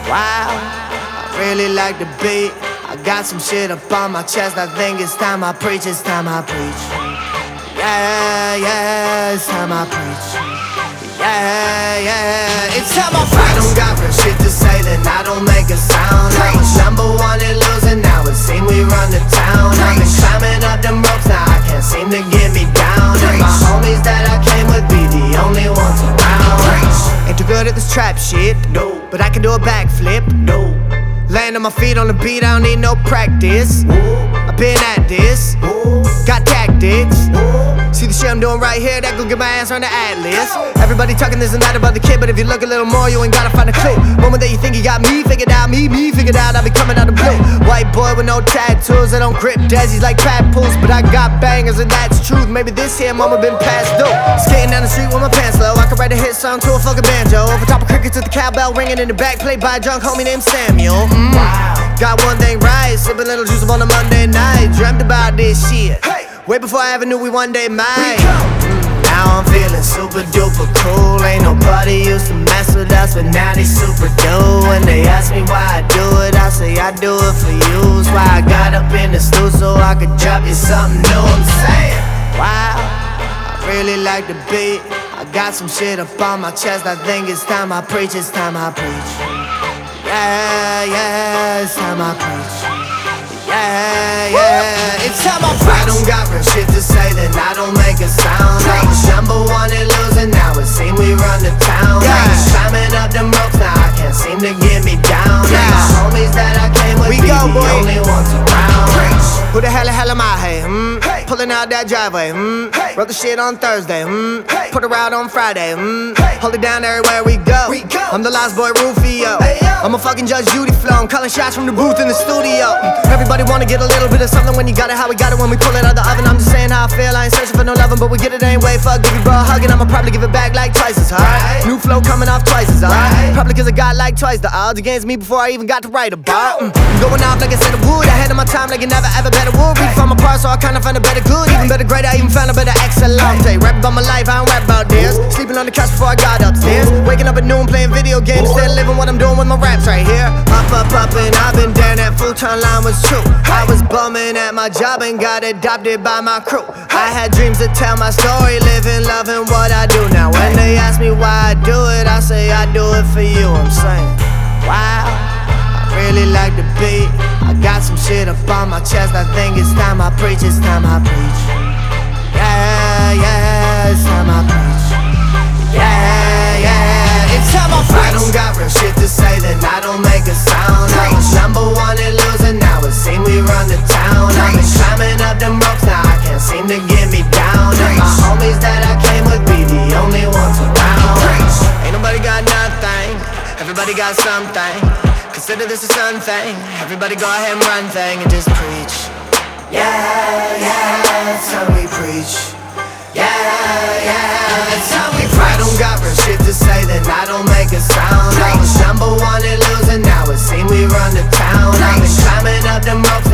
Wow, I really like the beat. I got some shit up on my chest. I think it's time I preach, it's time I preach. Yeah, it's time I preach. Yeah, it's time I preach. I don't got real shit to say, then I don't make a sound. I was number one and losing, now it seems we run the town. I've been climbing up them ropes, now I can't seem to get me down. And my homies that I came with be the only ones around. Ain't too good at this trap shit, no, but I can do a backflip, no. Land on my feet on the beat, I don't need no practice. I've been at this, got tactics. See the shit I'm doing right here, that gon' get my ass on the atlas. Everybody talking this and that about the kid, but if you look a little more, you ain't gotta find a clue. Moment that you think you got me figured out, me figured out, I be coming out of blue. White boy with no tattoos, I don't grip daisies like papoose, but I got bangers and that's truth. Maybe this here moment been past due. Skating down the street with my pants low, I could write a hit song to a fucking banjo. Over top of crickets with the cowbell ringing in the back, played by a drunk homie named Samuel. Wow. Got one thing right, sipping little juice up on a Monday night. Dreamt about this shit, way before I ever knew we one day might. Now I'm feeling super duper cool. Ain't nobody used to mess with us, but now they super do. When they ask me why I do it, I say I do it for you. That's why I got up in the stool so I could drop you something new. I'm saying, wow, I really like the beat. I got some shit up on my chest. I think it's time I preach, it's time I preach. Yeah, it's time I preach. Yeah, it's time I preach. I don't got real shit to say, then I don't make a sound. I was number one and losing, now it seems we run the town. I was climbing up them ropes, now I can't seem to get me down. And my homies that I came with be the only ones around. Who the hell am I, hey? Pulling out that driveway, wrote the shit on Thursday, put her out on Friday, hold it down everywhere we go. I'm the last boy Rufio, I'm a fucking Judge Judy flow. I'm calling shots from the booth in the studio. Everybody wanna get a little bit of something when you got it how we got it when we pull it out the oven. I'm just saying how I feel, I ain't searching for no loving, but we get it anyway. Fuck, give you bro a hug and I'ma probably give it back like twice as hard. New flow coming off twice as hard, probably cause I got like twice the odds against me before I even got to write about. I'm going off like I said I would, ahead of my time like it never ever better would. Read from apart so I kinda find a better good, even better great, I even found a better excellente. Rap about my life, I don't rap about this. Sleeping on the couch before I got upstairs, waking up at noon playing video games, instead of living what I'm doing with my raps right here. Up and I've been down, that full-time line was true. I was bumming at my job and got adopted by my crew. I had dreams to tell my story, living, loving what I do now. When they ask me why I do it, I say I do it for you. I'm saying, wow, I really like the beat. I got some shit up on my chest. I think it's time I preach, it's time I preach. Yeah, it's time I preach. Yeah, it's time I preach. I don't got real shit to say, then I don't make a sound. I was number one and losing, now it seems we run the town. I've been climbing up them ropes, now I can't seem to get me down. And my homies that I came with be the only ones around. Ain't nobody got nothing, everybody got something. Consider this a sun thing, everybody go ahead and run thing and just preach. Yeah, it's how we preach. Yeah, it's how we preach. I don't got real shit to say, then I don't make a sound. I was number one and losing, now it seems we run the town. I've been climbing up them ropes,